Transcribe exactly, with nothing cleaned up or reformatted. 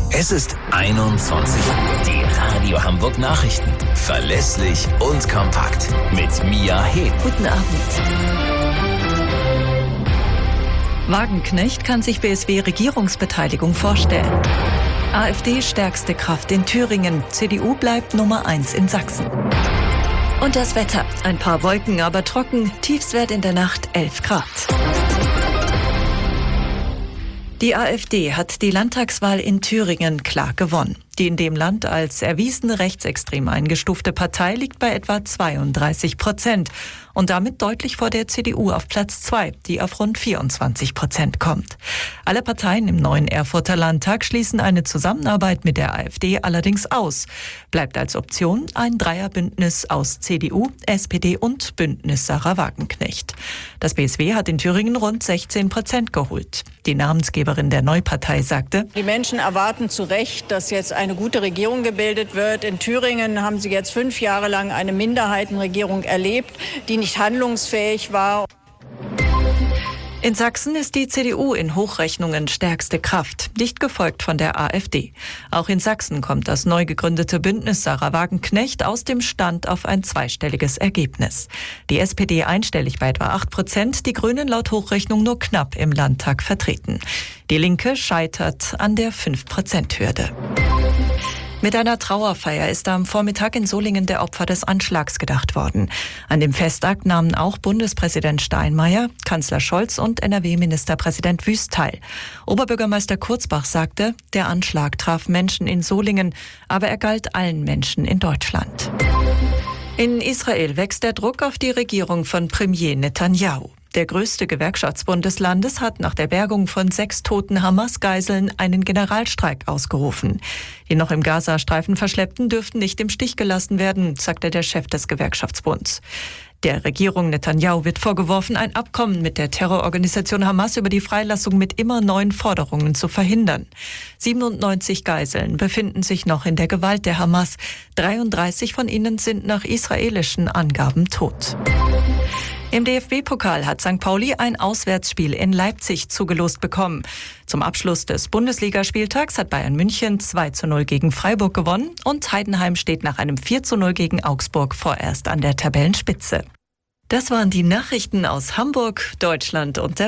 Es ist einundzwanzig Uhr. Die Radio Hamburg Nachrichten. Verlässlich und kompakt. Mit Mia He. Guten Abend. Wagenknecht kann sich B S W-Regierungsbeteiligung vorstellen. AfD stärkste Kraft in Thüringen. C D U bleibt Nummer eins in Sachsen. Und das Wetter. Ein paar Wolken, aber trocken. Tiefstwert in der Nacht elf Grad. Die AfD hat die Landtagswahl in Thüringen klar gewonnen. Die in dem Land als erwiesen rechtsextrem eingestufte Partei liegt bei etwa zweiunddreißig Prozent und damit deutlich vor der C D U auf Platz zwei, die auf rund vierundzwanzig Prozent kommt. Alle Parteien im neuen Erfurter Landtag schließen eine Zusammenarbeit mit der AfD allerdings aus. Bleibt als Option ein Dreierbündnis aus C D U, S P D und Bündnis Sarah Wagenknecht. Das B S W hat in Thüringen rund sechzehn Prozent geholt. Die Namensgeberin der Neupartei sagte: Die Menschen erwarten zu Recht, dass jetzt eine gute Regierung gebildet wird. In Thüringen haben sie jetzt fünf Jahre lang eine Minderheitenregierung erlebt, die nicht handlungsfähig war. In Sachsen ist die C D U in Hochrechnungen stärkste Kraft, dicht gefolgt von der AfD. Auch in Sachsen kommt das neu gegründete Bündnis Sarah Wagenknecht aus dem Stand auf ein zweistelliges Ergebnis. Die S P D einstellig bei etwa acht Prozent, die Grünen laut Hochrechnung nur knapp im Landtag vertreten. Die Linke scheitert an der fünf Prozent Hürde. Mit einer Trauerfeier ist am Vormittag in Solingen der Opfer des Anschlags gedacht worden. An dem Festakt nahmen auch Bundespräsident Steinmeier, Kanzler Scholz und N R W-Ministerpräsident Wüst teil. Oberbürgermeister Kurzbach sagte, der Anschlag traf Menschen in Solingen, aber er galt allen Menschen in Deutschland. In Israel wächst der Druck auf die Regierung von Premier Netanyahu. Der größte Gewerkschaftsbund des Landes hat nach der Bergung von sechs toten Hamas-Geiseln einen Generalstreik ausgerufen. Die noch im Gazastreifen Verschleppten dürften nicht im Stich gelassen werden, sagte der Chef des Gewerkschaftsbunds. Der Regierung Netanyahu wird vorgeworfen, ein Abkommen mit der Terrororganisation Hamas über die Freilassung mit immer neuen Forderungen zu verhindern. siebenundneunzig Geiseln befinden sich noch in der Gewalt der Hamas. dreiunddreißig von ihnen sind nach israelischen Angaben tot. Im D F B-Pokal hat Sankt Pauli ein Auswärtsspiel in Leipzig zugelost bekommen. Zum Abschluss des Bundesligaspieltags hat Bayern München zwei zu null gegen Freiburg gewonnen und Heidenheim steht nach einem vier zu null gegen Augsburg vorerst an der Tabellenspitze. Das waren die Nachrichten aus Hamburg, Deutschland und der